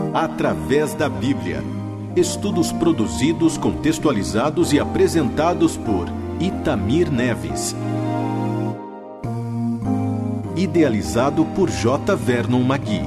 Através da Bíblia. Estudos produzidos, contextualizados e apresentados por Itamir Neves. Idealizado por J. Vernon Magui.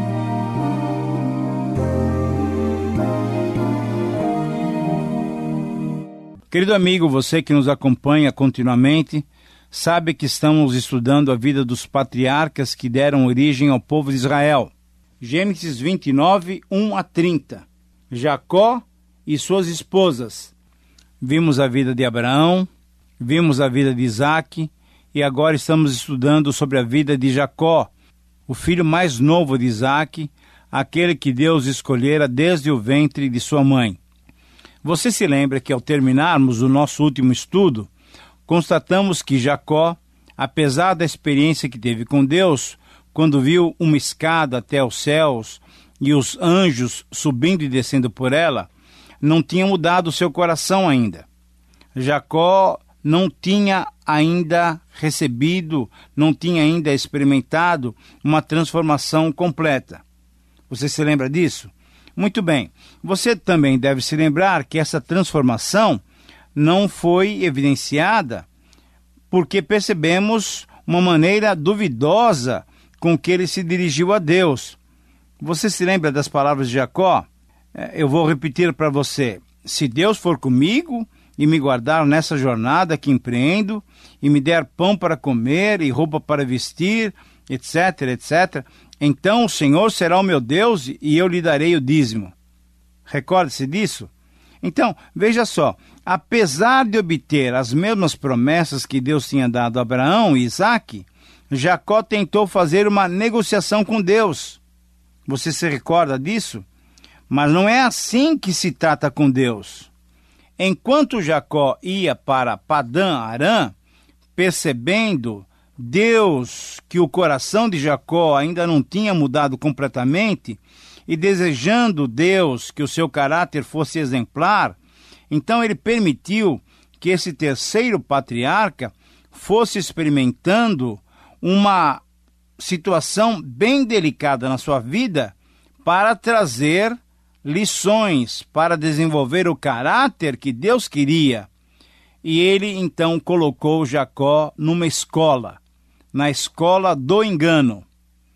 Querido amigo, você que nos acompanha continuamente, sabe que estamos estudando a vida dos patriarcas que deram origem ao povo de Israel. Gênesis 29, 1 a 30. Jacó e suas esposas. Vimos a vida de Abraão, vimos a vida de Isaque e agora estamos estudando sobre a vida de Jacó, o filho mais novo de Isaque, aquele que Deus escolhera desde o ventre de sua mãe. Você se lembra que ao terminarmos o nosso último estudo, constatamos que Jacó, apesar da experiência que teve com Deus, quando viu uma escada até os céus e os anjos subindo e descendo por ela, não tinha mudado seu coração ainda. Jacó não tinha ainda recebido, não tinha ainda experimentado uma transformação completa. Você se lembra disso? Muito bem. Você também deve se lembrar que essa transformação não foi evidenciada porque percebemos uma maneira duvidosa com que ele se dirigiu a Deus. Você se lembra das palavras de Jacó? Eu vou repetir para você. Se Deus for comigo e me guardar nessa jornada que empreendo, e me der pão para comer e roupa para vestir, etc., etc., então o Senhor será o meu Deus e eu lhe darei o dízimo. Recorde-se disso? Então, veja só, apesar de obter as mesmas promessas que Deus tinha dado a Abraão e Isaque, Jacó tentou fazer uma negociação com Deus. Você se recorda disso? Mas não é assim que se trata com Deus. Enquanto Jacó ia para Padã-Arã, percebendo Deus que o coração de Jacó ainda não tinha mudado completamente e desejando Deus que o seu caráter fosse exemplar, então ele permitiu que esse terceiro patriarca fosse experimentando uma situação bem delicada na sua vida para trazer lições, para desenvolver o caráter que Deus queria. E ele então colocou Jacó numa escola, na escola do engano.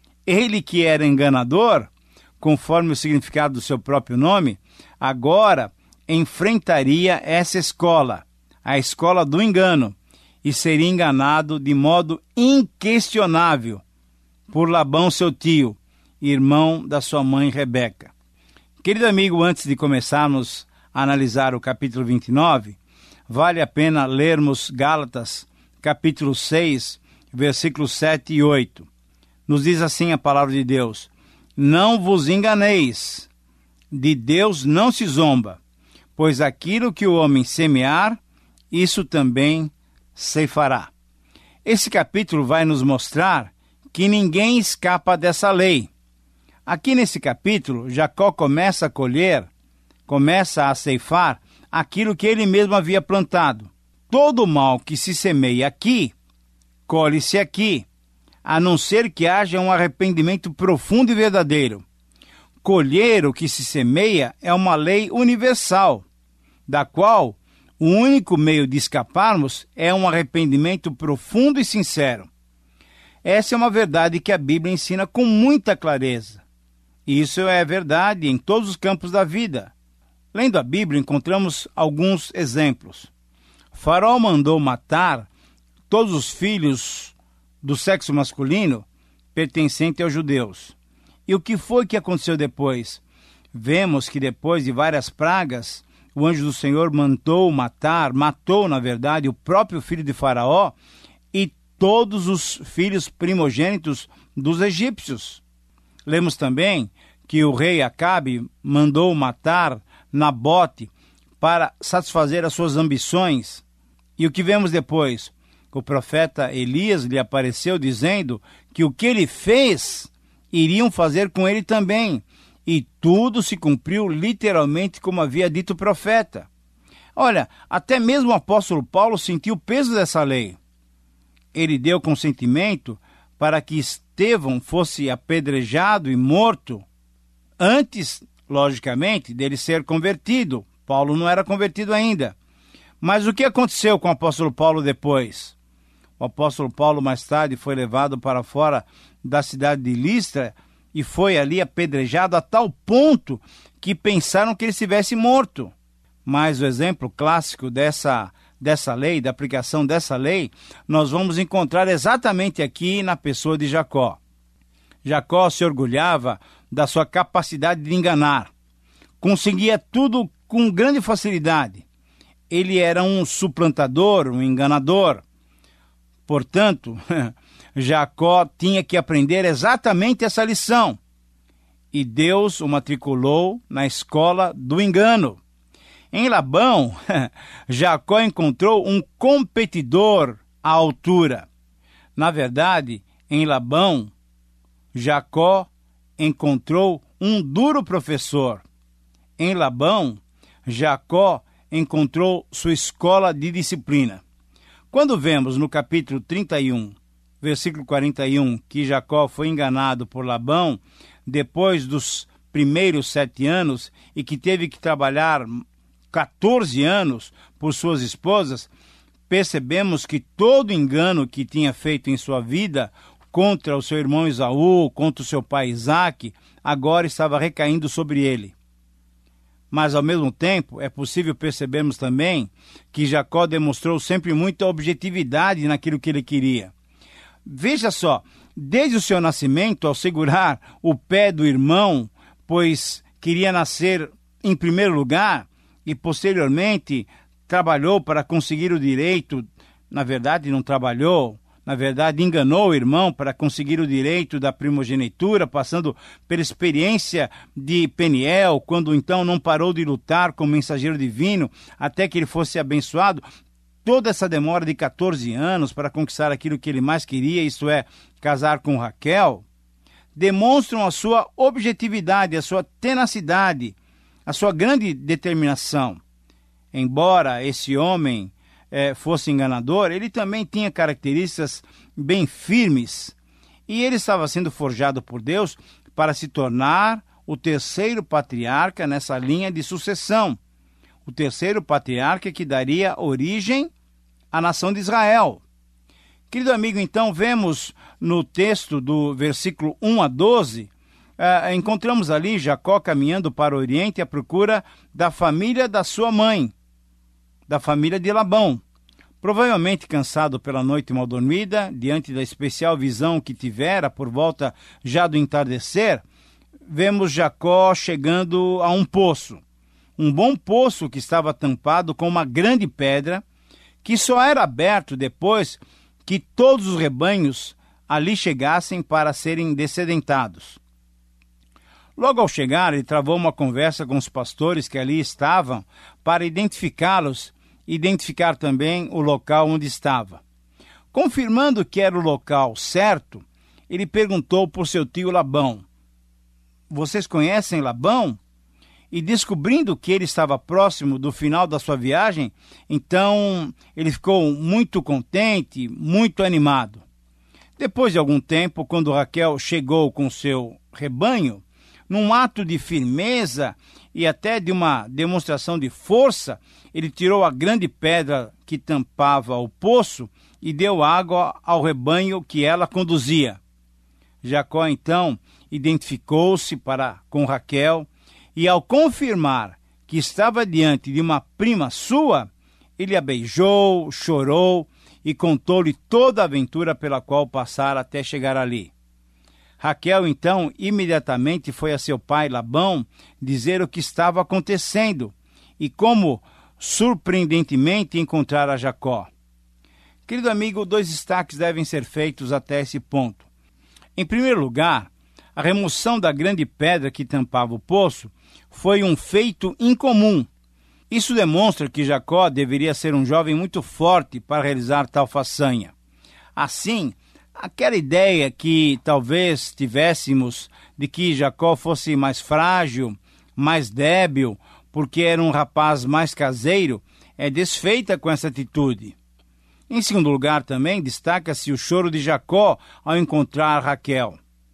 Ele que era enganador, conforme o significado do seu próprio nome, agora enfrentaria essa escola, a escola do engano, e seria enganado de modo inquestionável por Labão, seu tio, irmão da sua mãe Rebeca. Querido amigo, antes de começarmos a analisar o capítulo 29, vale a pena lermos Gálatas, capítulo 6, versículos 7 e 8. Nos diz assim a palavra de Deus: não vos enganeis, de Deus não se zomba, pois aquilo que o homem semear, isso também ceifará. Esse capítulo vai nos mostrar que ninguém escapa dessa lei. Aqui nesse capítulo, Jacó começa a colher, começa a ceifar aquilo que ele mesmo havia plantado. Todo o mal que se semeia aqui, colhe-se aqui, a não ser que haja um arrependimento profundo e verdadeiro. Colher o que se semeia é uma lei universal, da qual o único meio de escaparmos é um arrependimento profundo e sincero. Essa é uma verdade que a Bíblia ensina com muita clareza. E isso é verdade em todos os campos da vida. Lendo a Bíblia, encontramos alguns exemplos. Faraó mandou matar todos os filhos do sexo masculino pertencente aos judeus. E o que foi que aconteceu depois? Vemos que depois de várias pragas, o anjo do Senhor matou, na verdade, o próprio filho de Faraó e todos os filhos primogênitos dos egípcios. Lemos também que o rei Acabe mandou matar Nabote para satisfazer as suas ambições. E o que vemos depois? O profeta Elias lhe apareceu dizendo que o que ele fez, iriam fazer com ele também. E tudo se cumpriu literalmente como havia dito o profeta. Olha, até mesmo o apóstolo Paulo sentiu o peso dessa lei. Ele deu consentimento para que Estevão fosse apedrejado e morto Antes, logicamente, dele ser convertido. Paulo não era convertido ainda. Mas o que aconteceu com o apóstolo Paulo depois? O apóstolo Paulo, mais tarde, foi levado para fora da cidade de Listra e foi ali apedrejado a tal ponto que pensaram que ele estivesse morto. Mas o exemplo clássico dessa lei, da aplicação dessa lei, nós vamos encontrar exatamente aqui na pessoa de Jacó. Jacó se orgulhava da sua capacidade de enganar. Conseguia tudo com grande facilidade. Ele era um suplantador, um enganador. Portanto, Jacó tinha que aprender exatamente essa lição. E Deus o matriculou na escola do engano. Em Labão, Jacó encontrou um competidor à altura. Na verdade, em Labão, Jacó encontrou um duro professor. Em Labão, Jacó encontrou sua escola de disciplina. Quando vemos no capítulo 31, versículo 41, que Jacó foi enganado por Labão depois dos primeiros 7 anos e que teve que trabalhar 14 anos por suas esposas, percebemos que todo engano que tinha feito em sua vida contra o seu irmão Esaú, contra o seu pai Isaque, agora estava recaindo sobre ele. Mas, ao mesmo tempo, é possível percebermos também que Jacó demonstrou sempre muita objetividade naquilo que ele queria. Veja só, desde o seu nascimento, ao segurar o pé do irmão, pois queria nascer em primeiro lugar, e posteriormente trabalhou para conseguir o direito, na verdade não trabalhou, na verdade enganou o irmão para conseguir o direito da primogenitura, passando pela experiência de Peniel, quando então não parou de lutar com o mensageiro divino, até que ele fosse abençoado. Toda essa demora de 14 anos para conquistar aquilo que ele mais queria, isto é, casar com Raquel, demonstram a sua objetividade, a sua tenacidade, a sua grande determinação. Embora esse homem fosse enganador, ele também tinha características bem firmes. E ele estava sendo forjado por Deus para se tornar o terceiro patriarca nessa linha de sucessão. O terceiro patriarca que daria origem à nação de Israel. Querido amigo, então vemos no texto do versículo 1 a 12, encontramos ali Jacó caminhando para o Oriente à procura da família da sua mãe, da família de Labão. Provavelmente cansado pela noite mal dormida, diante da especial visão que tivera por volta já do entardecer, vemos Jacó chegando a um poço. Um bom poço que estava tampado com uma grande pedra, que só era aberto depois que todos os rebanhos ali chegassem para serem dessedentados. Logo ao chegar, ele travou uma conversa com os pastores que ali estavam para identificá-los, identificar também o local onde estava. Confirmando que era o local certo, ele perguntou por seu tio Labão: "Vocês conhecem Labão?" E descobrindo que ele estava próximo do final da sua viagem, então ele ficou muito contente, muito animado. Depois de algum tempo, quando Raquel chegou com seu rebanho, num ato de firmeza e até de uma demonstração de força, ele tirou a grande pedra que tampava o poço e deu água ao rebanho que ela conduzia. Jacó, então, identificou-se com Raquel e, ao confirmar que estava diante de uma prima sua, ele a beijou, chorou e contou-lhe toda a aventura pela qual passara até chegar ali. Raquel, então, imediatamente foi a seu pai Labão dizer o que estava acontecendo e como, surpreendentemente, encontrara Jacó. Querido amigo, 2 destaques devem ser feitos até esse ponto. Em primeiro lugar, a remoção da grande pedra que tampava o poço foi um feito incomum. Isso demonstra que Jacó deveria ser um jovem muito forte para realizar tal façanha. Assim, aquela ideia que talvez tivéssemos de que Jacó fosse mais frágil, mais débil, porque era um rapaz mais caseiro, é desfeita com essa atitude. Em segundo lugar, também destaca-se o choro de Jacó ao encontrar Raquel.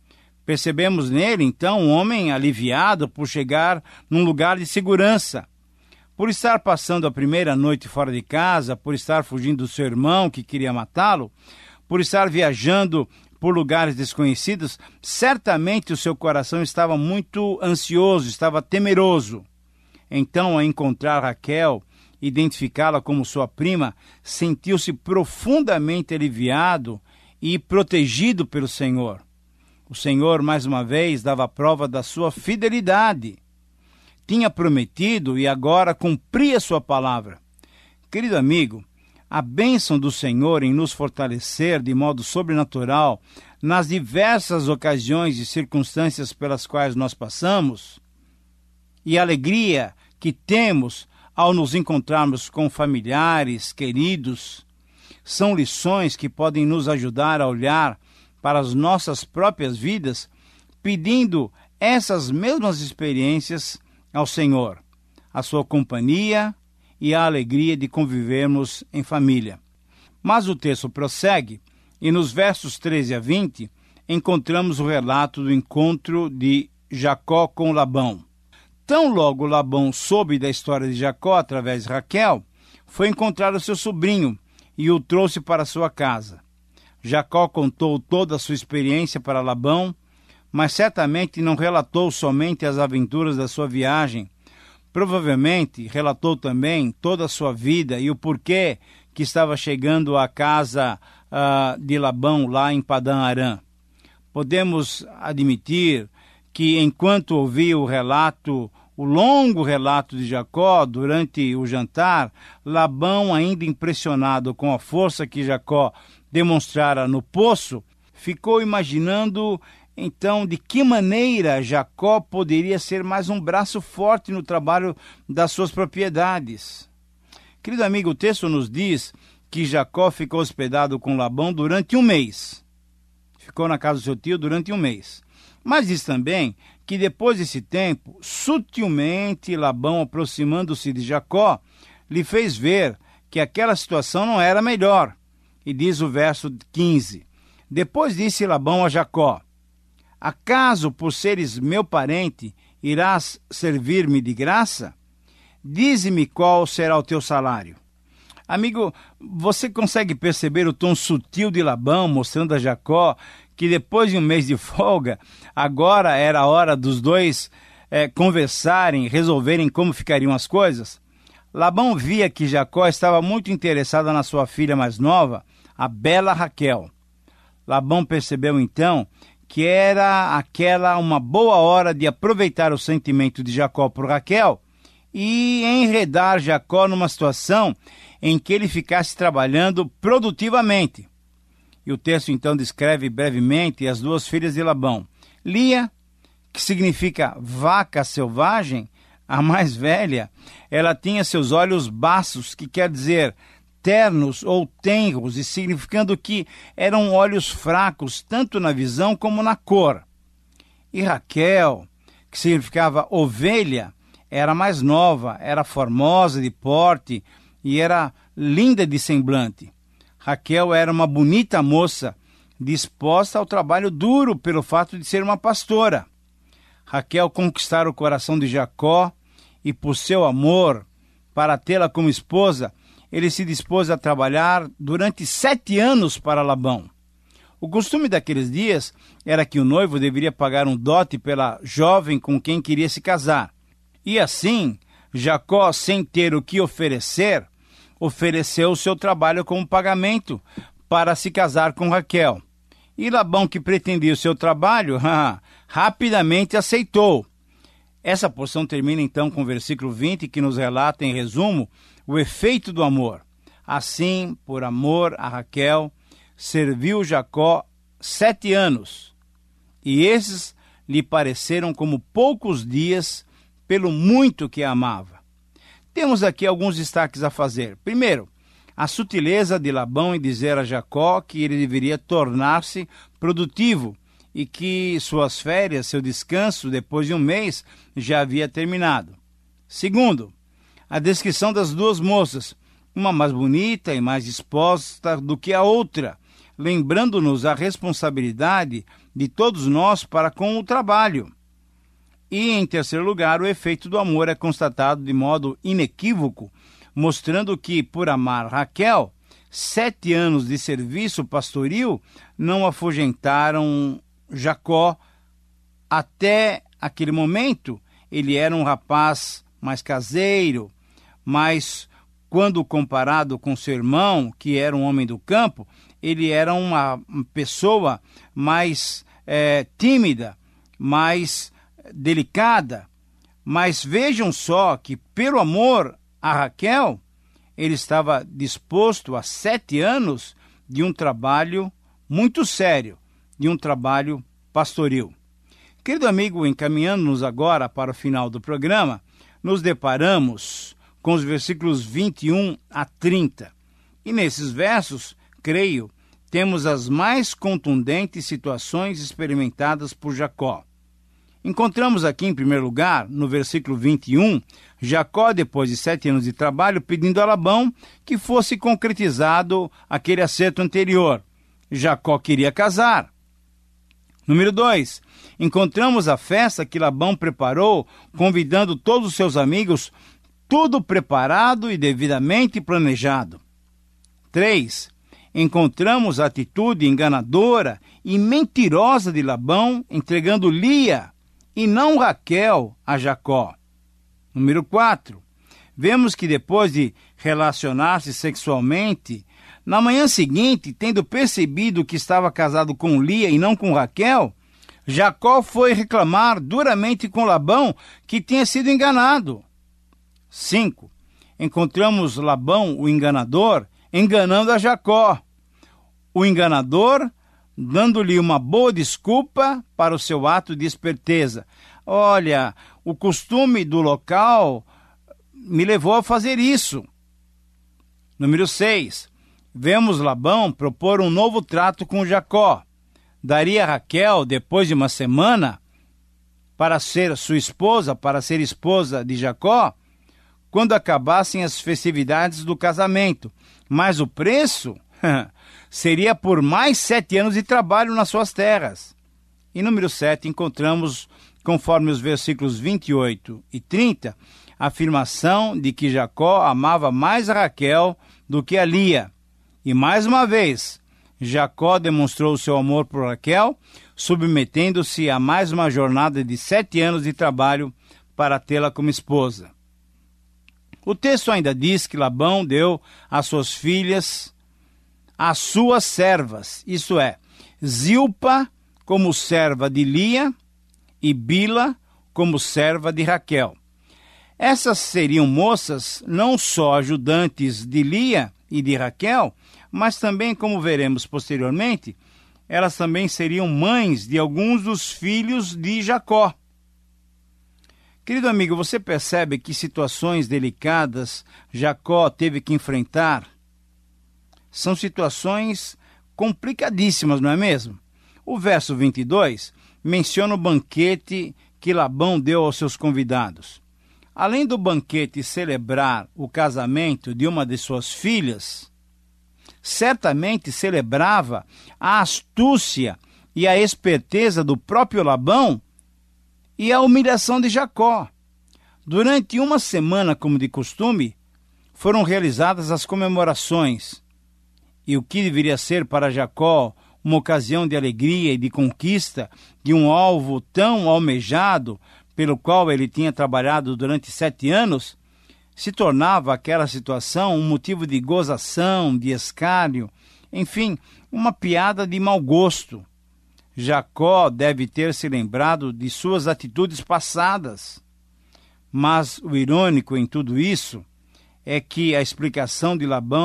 Percebemos nele, então, um homem aliviado por chegar num lugar de segurança. Por estar passando a primeira noite fora de casa, por estar fugindo do seu irmão que queria matá-lo, por estar viajando por lugares desconhecidos, certamente o seu coração estava muito ansioso, estava temeroso. Então, ao encontrar Raquel, identificá-la como sua prima, sentiu-se profundamente aliviado e protegido pelo Senhor. O Senhor, mais uma vez, dava prova da sua fidelidade. Tinha prometido e agora cumpria sua palavra. Querido amigo, a bênção do Senhor em nos fortalecer de modo sobrenatural nas diversas ocasiões e circunstâncias pelas quais nós passamos, e a alegria que temos ao nos encontrarmos com familiares, queridos, são lições que podem nos ajudar a olhar para as nossas próprias vidas, pedindo essas mesmas experiências ao Senhor, a sua companhia e a alegria de convivermos em família. Mas o texto prossegue e nos versos 13 a 20 encontramos o relato do encontro de Jacó com Labão. Tão logo Labão soube da história de Jacó através de Raquel, foi encontrar o seu sobrinho e o trouxe para sua casa. Jacó contou toda a sua experiência para Labão, mas certamente não relatou somente as aventuras da sua viagem. Provavelmente relatou também toda a sua vida e o porquê que estava chegando à casa de Labão, lá em Padã Arã. Podemos admitir que enquanto ouvia o longo relato de Jacó durante o jantar, Labão, ainda impressionado com a força que Jacó demonstrara no poço, ficou imaginando então de que maneira Jacó poderia ser mais um braço forte no trabalho das suas propriedades. Querido amigo, o texto nos diz que Jacó ficou hospedado com Labão durante um mês. Ficou na casa do seu tio durante um mês. Mas diz também que depois desse tempo, sutilmente Labão, aproximando-se de Jacó, lhe fez ver que aquela situação não era melhor. E diz o verso 15: Depois disse Labão a Jacó: Acaso, por seres meu parente, irás servir-me de graça? Dize-me qual será o teu salário. Amigo, você consegue perceber o tom sutil de Labão, mostrando a Jacó que depois de um mês de folga, agora era a hora dos dois conversarem, resolverem como ficariam as coisas? Labão via que Jacó estava muito interessado na sua filha mais nova, a bela Raquel. Labão percebeu então que era aquela uma boa hora de aproveitar o sentimento de Jacó por Raquel e enredar Jacó numa situação em que ele ficasse trabalhando produtivamente. E o texto então descreve brevemente as duas filhas de Labão. Lia, que significa vaca selvagem, a mais velha, ela tinha seus olhos baços, que quer dizer ternos ou tenros, e significando que eram olhos fracos, tanto na visão como na cor. E Raquel, que significava ovelha, era mais nova, era formosa de porte e era linda de semblante. Raquel era uma bonita moça, disposta ao trabalho duro pelo fato de ser uma pastora. Raquel conquistara o coração de Jacó e, por seu amor, para tê-la como esposa, ele se dispôs a trabalhar durante 7 anos para Labão. O costume daqueles dias era que o noivo deveria pagar um dote pela jovem com quem queria se casar. E assim, Jacó, sem ter o que oferecer, ofereceu o seu trabalho como pagamento para se casar com Raquel. E Labão, que pretendia o seu trabalho, rapidamente aceitou. Essa porção termina então com o versículo 20, que nos relata, em resumo, o efeito do amor. Assim, por amor a Raquel, serviu Jacó 7 anos, e esses lhe pareceram como poucos dias, pelo muito que a amava. Temos aqui alguns destaques a fazer. Primeiro, a sutileza de Labão em dizer a Jacó que ele deveria tornar-se produtivo e que suas férias, seu descanso, depois de um mês, já havia terminado. Segundo, a descrição das duas moças, uma mais bonita e mais disposta do que a outra. lembrando-nos a responsabilidade de todos nós para com o trabalho. E, em terceiro lugar, o efeito do amor é constatado de modo inequívoco, mostrando que, por amar Raquel, 7 anos de serviço pastoril não afugentaram Jacó. Até aquele momento, ele era um rapaz mais caseiro, mas quando comparado com seu irmão, que era um homem do campo, ele era uma pessoa mais tímida, mais delicada. Mas vejam só que, pelo amor a Raquel, ele estava disposto a 7 anos de um trabalho muito sério, de um trabalho pastoril. Querido amigo, encaminhando-nos agora para o final do programa, nos deparamos com os versículos 21 a 30. E nesses versos, creio, temos as mais contundentes situações experimentadas por Jacó. Encontramos aqui, em primeiro lugar, no versículo 21, Jacó, depois de 7 anos de trabalho, pedindo a Labão que fosse concretizado aquele acerto anterior. Jacó queria casar. Número 2, encontramos a festa que Labão preparou, convidando todos os seus amigos, tudo preparado e devidamente planejado. 3, encontramos a atitude enganadora e mentirosa de Labão, entregando Lia e não Raquel a Jacó. Número 4, vemos que depois de relacionar-se sexualmente, na manhã seguinte, tendo percebido que estava casado com Lia e não com Raquel, Jacó foi reclamar duramente com Labão que tinha sido enganado. 5, encontramos Labão, o enganador, enganando a Jacó. O enganador dando-lhe uma boa desculpa para o seu ato de esperteza. Olha, o costume do local me levou a fazer isso. Número 6, vemos Labão propor um novo trato com Jacó. Daria a Raquel, depois de uma semana, para ser sua esposa, para ser esposa de Jacó, quando acabassem as festividades do casamento. Mas o preço seria por mais 7 anos de trabalho nas suas terras. E número 7, encontramos, conforme os versículos 28 e 30, a afirmação de que Jacó amava mais a Raquel do que a Lia. E mais uma vez, Jacó demonstrou o seu amor por Raquel, submetendo-se a mais uma jornada de 7 anos de trabalho para tê-la como esposa. O texto ainda diz que Labão deu às suas filhas as suas servas, isto é, Zilpa como serva de Lia e Bila como serva de Raquel. Essas seriam moças não só ajudantes de Lia e de Raquel, mas também, como veremos posteriormente, elas também seriam mães de alguns dos filhos de Jacó. Querido amigo, você percebe que situações delicadas Jacó teve que enfrentar? São situações complicadíssimas, não é mesmo? O verso 22 menciona o banquete que Labão deu aos seus convidados. Além do banquete celebrar o casamento de uma de suas filhas, certamente celebrava a astúcia e a esperteza do próprio Labão e a humilhação de Jacó. Durante uma semana, como de costume, foram realizadas as comemorações. E o que deveria ser para Jacó uma ocasião de alegria e de conquista de um alvo tão almejado pelo qual ele tinha trabalhado durante 7 anos, se tornava aquela situação um motivo de gozação, de escárnio, enfim, uma piada de mau gosto. Jacó deve ter se lembrado de suas atitudes passadas. Mas o irônico em tudo isso é que a explicação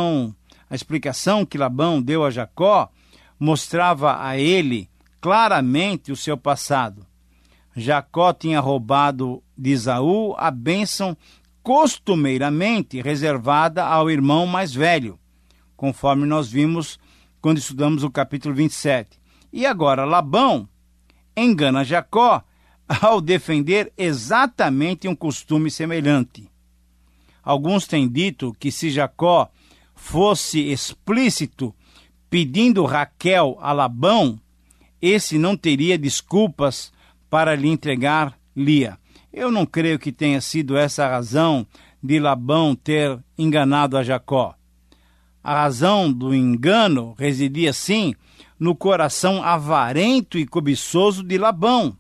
que Labão deu a Jacó mostrava a ele claramente o seu passado. Jacó tinha roubado de Esaú a bênção costumeiramente reservada ao irmão mais velho, conforme nós vimos quando estudamos o capítulo 27. E agora Labão engana Jacó ao defender exatamente um costume semelhante. Alguns têm dito que se Jacó fosse explícito, pedindo Raquel a Labão, esse não teria desculpas para lhe entregar Lia. Eu não creio que tenha sido essa a razão de Labão ter enganado a Jacó. A razão do engano residia, sim, no coração avarento e cobiçoso de Labão.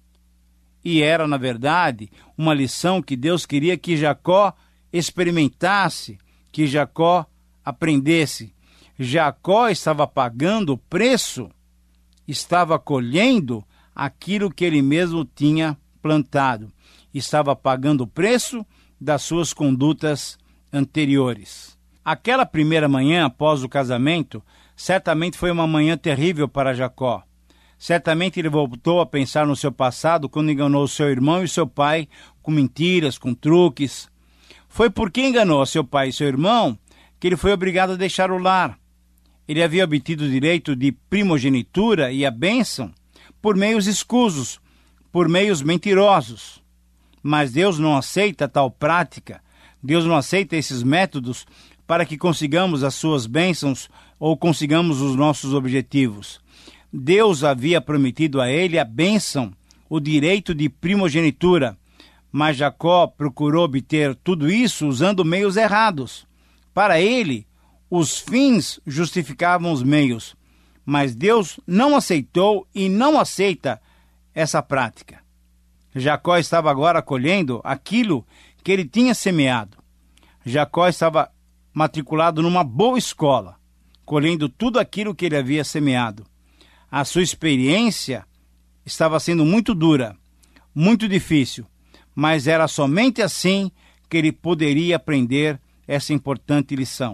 E era, na verdade, uma lição que Deus queria que Jacó experimentasse, que Jacó aprendesse. Jacó estava pagando o preço, estava colhendo aquilo que ele mesmo tinha plantado. Estava pagando o preço das suas condutas anteriores. Aquela primeira manhã após o casamento, certamente foi uma manhã terrível para Jacó. Certamente ele voltou a pensar no seu passado quando enganou seu irmão e seu pai com mentiras, com truques. Foi porque enganou seu pai e seu irmão que ele foi obrigado a deixar o lar. Ele havia obtido o direito de primogenitura e a bênção por meios escusos, por meios mentirosos. Mas Deus não aceita tal prática. Deus não aceita esses métodos para que consigamos as suas bênçãos ou consigamos os nossos objetivos. Deus havia prometido a ele a bênção, o direito de primogenitura, mas Jacó procurou obter tudo isso usando meios errados. Para ele, os fins justificavam os meios, mas Deus não aceitou e não aceita essa prática. Jacó estava agora colhendo aquilo que ele tinha semeado. Jacó estava matriculado numa boa escola, colhendo tudo aquilo que ele havia semeado. A sua experiência estava sendo muito dura, muito difícil, mas era somente assim que ele poderia aprender essa importante lição.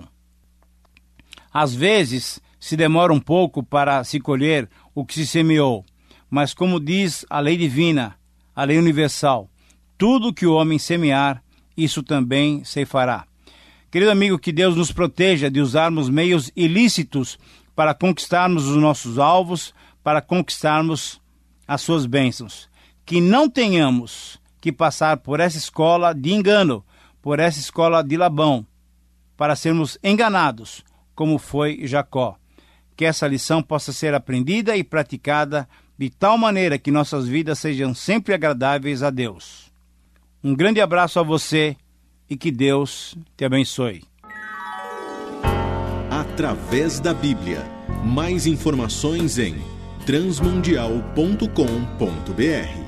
Às vezes, se demora um pouco para se colher o que se semeou, mas como diz a lei divina, a lei universal, tudo que o homem semear, isso também ceifará. Querido amigo, que Deus nos proteja de usarmos meios ilícitos para conquistarmos os nossos alvos, para conquistarmos as suas bênçãos. Que não tenhamos que passar por essa escola de engano, por essa escola de Labão, para sermos enganados, como foi Jacó. Que essa lição possa ser aprendida e praticada de tal maneira que nossas vidas sejam sempre agradáveis a Deus. Um grande abraço a você e que Deus te abençoe. Através da Bíblia. Mais informações em transmundial.com.br.